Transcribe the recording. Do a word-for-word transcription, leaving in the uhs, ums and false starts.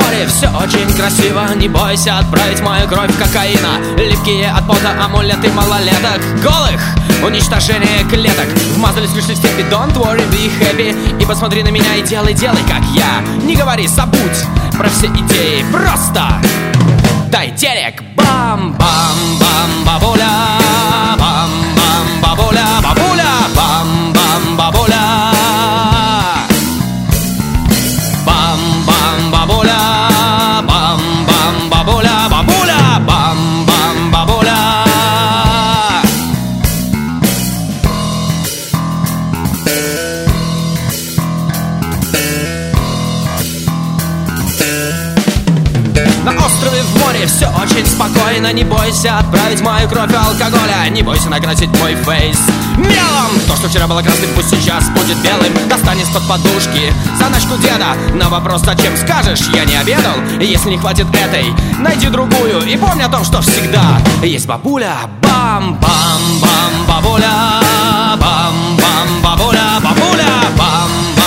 море все очень красиво. Не бойся отправить мою кровь кокаина. Липкие от пота амулеты малолеток голых, уничтожение клеток. Вмазались, пришли в степи, don't worry, be happy. И посмотри на меня и делай, делай как я. Не говори, забудь про все идеи, просто дай денег. Бам-бам-бам, бабуля, бам-бам, бабуля, бабуля, бам-бам, бабуля, бам-бам, бабуля, бам-бам, бабуля, бабуля, бам-бам, бабуля. На острове в море все очень спокойно. Не бойся отправить мою кровь алкоголя. Не бойся накрасить мой фейс мелом. То, что вчера было красным, пусть сейчас будет белым. Достань из-под подушки заначку деда. На вопрос зачем скажешь, я не обедал. Если не хватит этой, найди другую. И помни о том, что всегда есть бабуля. Бам-бам-бам, бабуля, бам-бам, бабуля, бабуля, бам-бам.